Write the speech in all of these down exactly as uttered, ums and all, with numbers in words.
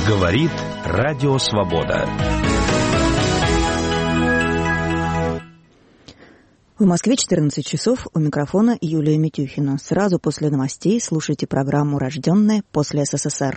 Говорит Радио Свобода. В Москве четырнадцать часов, у микрофона Юлия Митюхина. Сразу после новостей слушайте программу «Рожденные после СССР».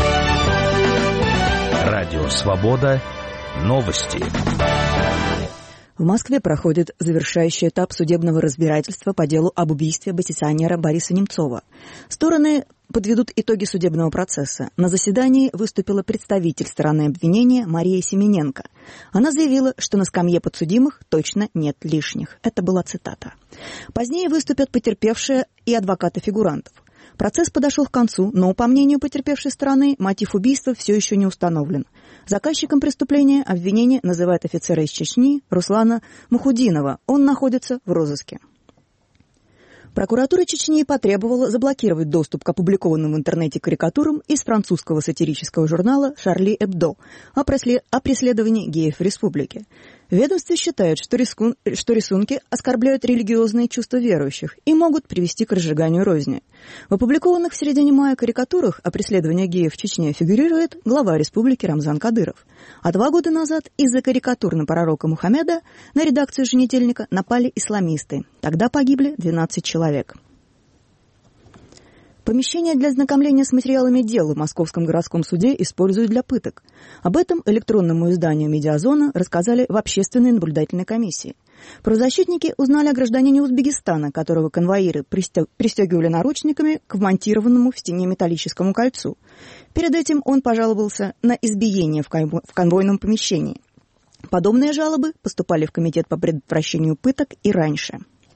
Радио Свобода. Новости. В Москве проходит завершающий этап судебного разбирательства по делу об убийстве оппозиционера Бориса Немцова. Стороны подведут итоги судебного процесса. На заседании выступила представитель стороны обвинения Мария Семененко. Она заявила, что на скамье подсудимых точно нет лишних. Это была цитата. Позднее выступят потерпевшие и адвокаты фигурантов. Процесс подошел к концу, но, по мнению потерпевшей стороны, мотив убийства все еще не установлен. Заказчиком преступления обвинение называет офицера из Чечни Руслана Мухудинова. Он находится в розыске. Прокуратура Чечни потребовала заблокировать доступ к опубликованным в интернете карикатурам из французского сатирического журнала «Шарли Эбдо» о преследовании геев в республике. В ведомстве считают, что, риску... что рисунки оскорбляют религиозные чувства верующих и могут привести к разжиганию розни. В опубликованных в середине мая карикатурах о преследовании геев в Чечне фигурирует глава республики Рамзан Кадыров. А два года назад из-за карикатур на пророка Мухаммеда на редакцию еженедельника напали исламисты. Тогда погибли двенадцать человек. Помещение для ознакомления с материалами дела в Московском городском суде используют для пыток. Об этом электронному изданию «Медиазона» рассказали в общественной наблюдательной комиссии. Правозащитники узнали о гражданине Узбекистана, которого конвоиры пристегивали наручниками к вмонтированному в стене металлическому кольцу. Перед этим он пожаловался на избиение в конвойном помещении. Подобные жалобы поступали в Комитет по предотвращению пыток и раньше.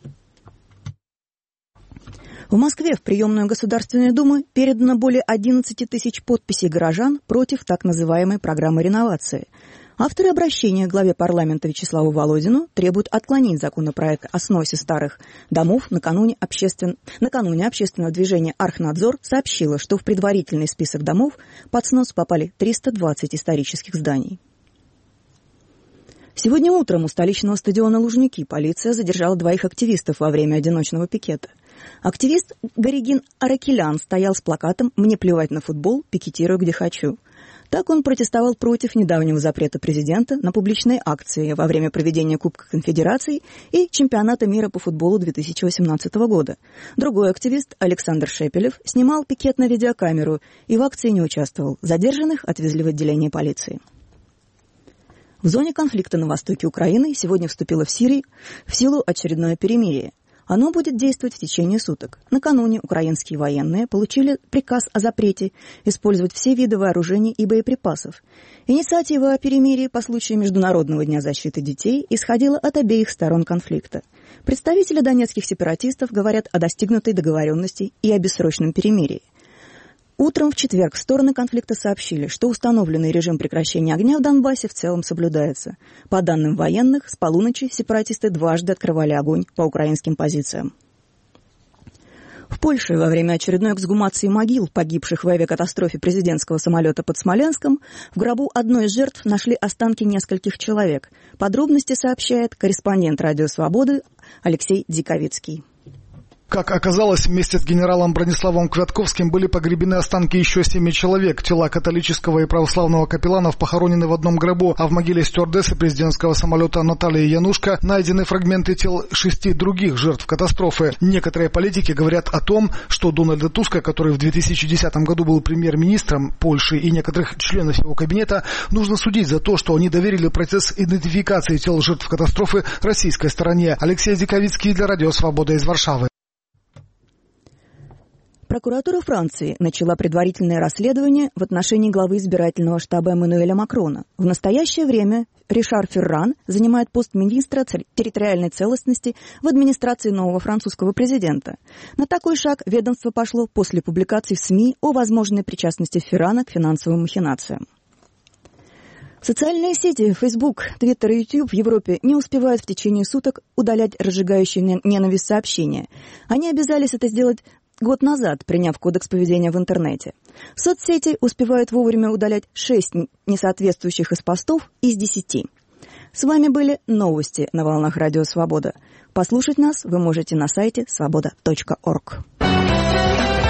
В Москве в приемную Государственной Думы передано более одиннадцать тысяч подписей горожан против так называемой программы реновации. Авторы обращения к главе парламента Вячеславу Володину требуют отклонить законопроект о сносе старых домов. Накануне, обществен... Накануне общественного движения «Архнадзор» сообщило, что в предварительный список домов под снос попали триста двадцать исторических зданий. Сегодня утром у столичного стадиона Лужники полиция задержала двоих активистов во время одиночного пикета. Активист Горигин Аракелян стоял с плакатом «Мне плевать на футбол, пикетирую где хочу». Так он протестовал против недавнего запрета президента на публичные акции во время проведения Кубка Конфедераций и Чемпионата мира по футболу две тысячи восемнадцатого года. Другой активист, Александр Шепелев, снимал пикет на видеокамеру и в акции не участвовал. Задержанных отвезли в отделение полиции. В зоне конфликта на востоке Украины сегодня вступило в, Сирии, в силу очередное перемирие. Оно будет действовать в течение суток. Накануне украинские военные получили приказ о запрете использовать все виды вооружений и боеприпасов. Инициатива о перемирии по случаю Международного дня защиты детей исходила от обеих сторон конфликта. Представители донецких сепаратистов говорят о достигнутой договоренности и о бессрочном перемирии. Утром в четверг стороны конфликта сообщили, что установленный режим прекращения огня в Донбассе в целом соблюдается. По данным военных, с полуночи сепаратисты дважды открывали огонь по украинским позициям. В Польше во время очередной эксгумации могил погибших в авиакатастрофе президентского самолета под Смоленском в гробу одной из жертв нашли останки нескольких человек. Подробности сообщает корреспондент «Радио Свободы» Алексей Диковицкий. Как оказалось, вместе с генералом Брониславом Квятковским были погребены останки еще семи человек. Тела католического и православного капелланов похоронены в одном гробу, а в могиле стюардессы президентского самолета Натальи Янушка найдены фрагменты тел шести других жертв катастрофы. Некоторые политики говорят о том, что Дональда Туска, который в две тысячи десятом году был премьер-министром Польши, и некоторых членов его кабинета, нужно судить за то, что они доверили процесс идентификации тел жертв катастрофы российской стороне. Алексей Диковицкий для Радио Свобода из Варшавы. Прокуратура Франции начала предварительное расследование в отношении главы избирательного штаба Эммануэля Макрона. В настоящее время Ришар Ферран занимает пост министра территориальной целостности в администрации нового французского президента. На такой шаг ведомство пошло после публикаций в СМИ о возможной причастности Феррана к финансовым махинациям. Социальные сети Facebook, Twitter и YouTube в Европе не успевают в течение суток удалять разжигающие ненависть сообщения. Они обязались это сделать год назад, приняв кодекс поведения в интернете. Соцсети успевают вовремя удалять шесть несоответствующих из постов из десяти. С вами были новости на волнах Радио Свобода. Послушать нас вы можете на сайте свобода точка орг.